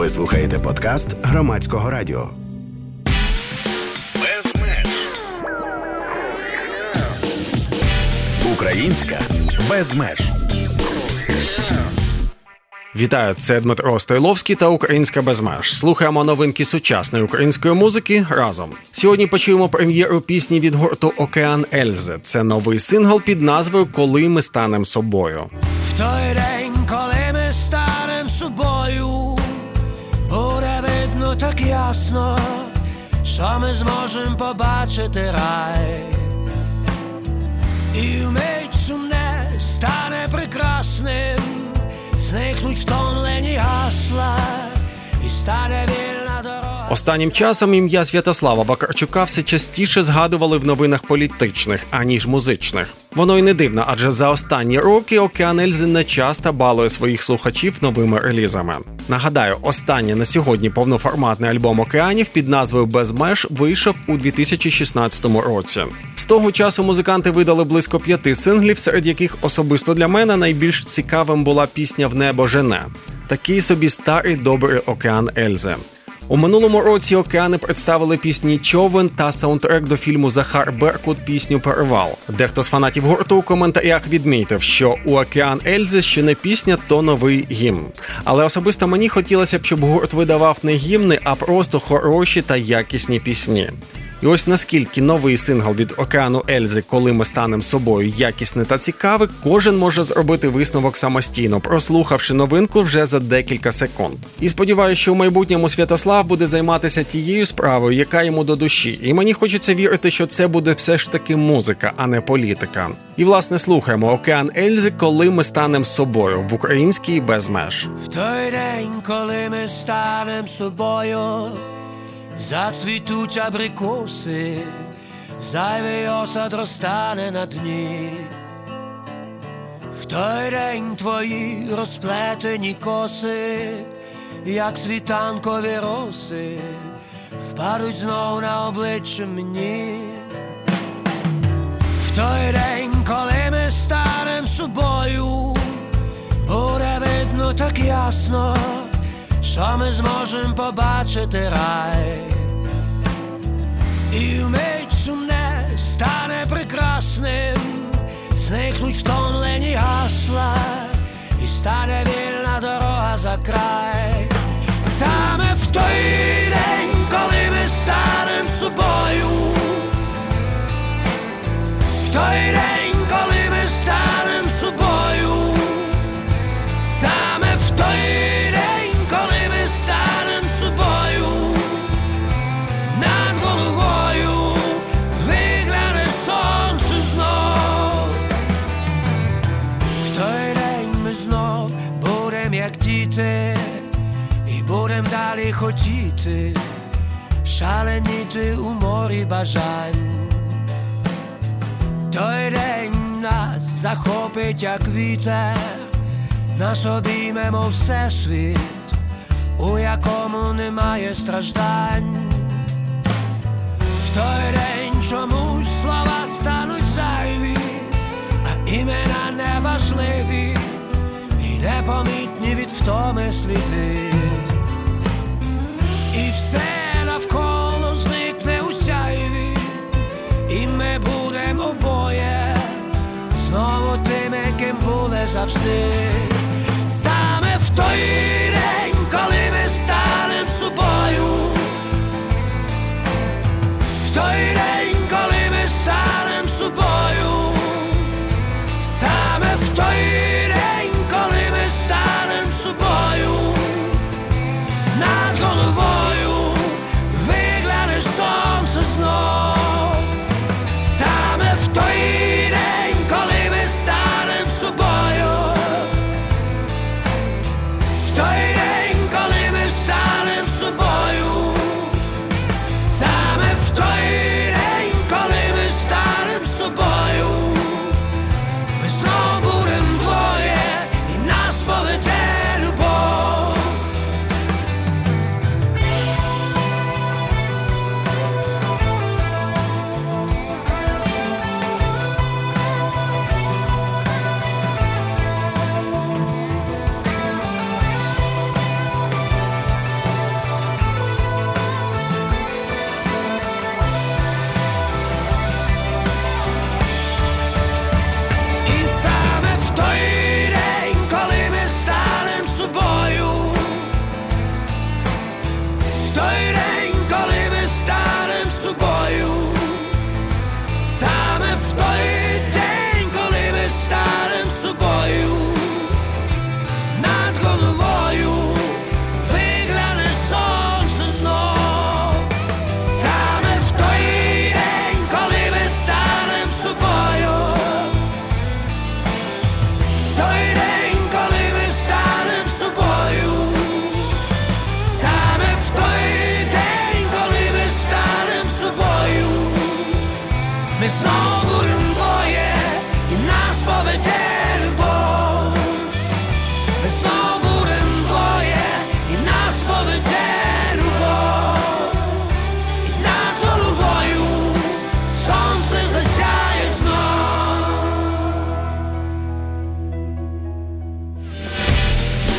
Ви слухаєте подкаст Громадського радіо. Українська без меж. Вітаю, це Дмитро Стойловський та «Українська без меж». Слухаємо новинки сучасної української музики разом. Сьогодні почуємо прем'єру пісні від гурту «Океан Ельзи». Це новий сингл під назвою «Коли ми станем собою». В той день, коли ми станем собою, буде видно так ясно, що ми зможемо побачити рай. І вмить сумне стане прекрасним, зникнуть втомлені гасла, і стане вільна дорога. Останнім часом ім'я Святослава Вакарчука все частіше згадували в новинах політичних, аніж музичних. Воно й не дивно, адже за останні роки «Океан Ельзи» не часто балує своїх слухачів новими релізами. Нагадаю, останній на сьогодні повноформатний альбом «Океанів» під назвою «Без меж» вийшов у 2016 році. З того часу музиканти видали близько 5 синглів, серед яких особисто для мене найбільш цікавим була пісня «В небо жене». Такий собі старий добрий «Океан Ельзи». У минулому році «Океани» представили пісні «Човен» та саундтрек до фільму «Захар Беркут» пісню «Перевал». Дехто з фанатів гурту у коментарях відмітив, що у «Океан Ельзи» що не пісня, то новий гімн. Але особисто мені хотілося б, щоб гурт видавав не гімни, а просто хороші та якісні пісні. І ось наскільки новий сингл від «Океану Ельзи» «Коли ми станем собою» якісний та цікавий, кожен може зробити висновок самостійно, прослухавши новинку вже за декілька секунд. І сподіваюся, що в майбутньому Святослав буде займатися тією справою, яка йому до душі. І мені хочеться вірити, що це буде все ж таки музика, а не політика. І, власне, слухаємо «Океан Ельзи» «Коли ми станем собою» в українській без меж. В той день, коли ми станем собою, зацвітуть абрикоси, зайвий осад розтане на дні. В той день твої розплетені коси, як світанкові роси, впадуть знов на обличчя мені. В той день, коли ми станем собою, буде видно так ясно, що ми зможемо побачити рай. І вмить сумне стане прекрасним, зникнуть втомлені гасла, і стане вільна дорога за край. Саме в той день, коли ми станем собою, в той день, коли ми станем собою, саме в той день, коли ми станем собою, над головою вигляне сонце знов. В той день ми знов будем як діти, і будем далі хотіти, шаленіти у морі бажань. Той день нас захопить як вітер, нас обіймемо всесвіт, у якому немає страждань. В той день чомусь слова стануть зайві, а імена неважливі, і непомітні від втоми сліди. І все навколо зникне у сяйві, і ми будемо обоє знову тими, ким були завжди. Саме в той день, коли ми станем собою, в той день, коли ми станем собою, саме в той день, коли ми станем собою, над головою вигляне сонце знов. Саме в той день, коли ми станем собою, в той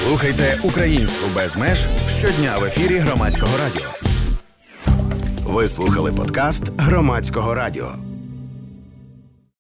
Слухайте «Українську без меж» щодня в ефірі Громадського радіо. Ви слухали подкаст Громадського радіо.